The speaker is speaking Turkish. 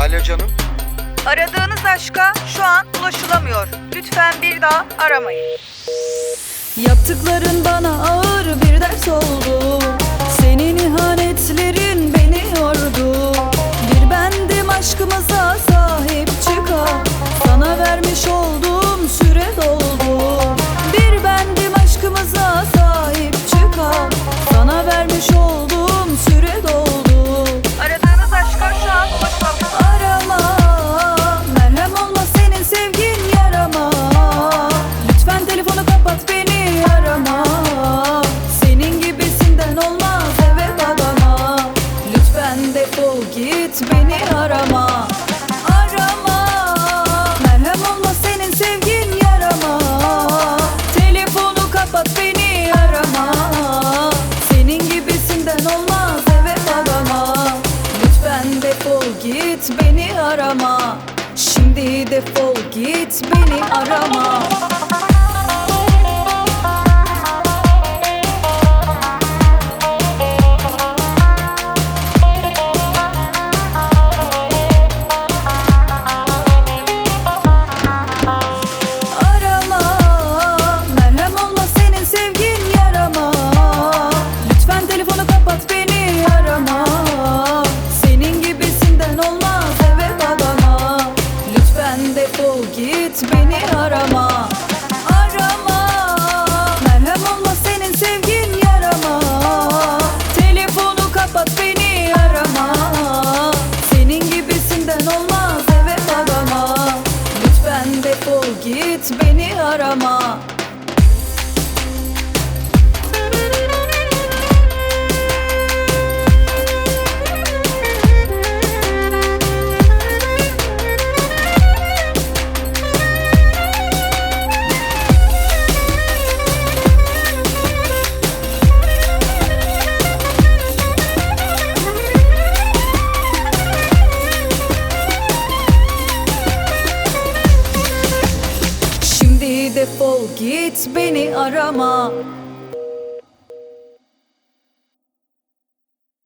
Alo canım. Aradığınız aşka şu an ulaşılamıyor. Lütfen bir daha aramayın. Yaptıkların bana ağır bir ders oldu. Senin ihanetlerin beni yordu. Bir bendim aşkımıza sahip çıkan. Sana vermiş olduğum süre doldu. Bir bendim aşkımıza sahip çıkan. Sana vermiş olduğum süre doldu. Aradığınız aşka şu an ulaşılamıyor. Arama, merhem olma senin sevgin yarama. Lütfen telefonu kapat, beni arama. Senin gibisinden olmaz eve babama. Lütfen defol git, beni arama. Arama, merhem olma senin sevgin yarama. Telefonu kapat, beni arama. Senin gibisinden olmaz eve babama. Lütfen defol git, beni arama. Şimdi defol git, beni arama. Arama, merhem olma senin sevgin yarama. Lütfen telefonu kapat, beni arama. Senin gibisinden olmaz eve babama. Lütfen defol git, beni arama. Arama, merhem olma senin sevgin yarama. Telefonu kapat, beni arama. Senin gibisinden olmaz eve babama. Lütfen defol git, beni arama. Şimdi defol git, beni arama.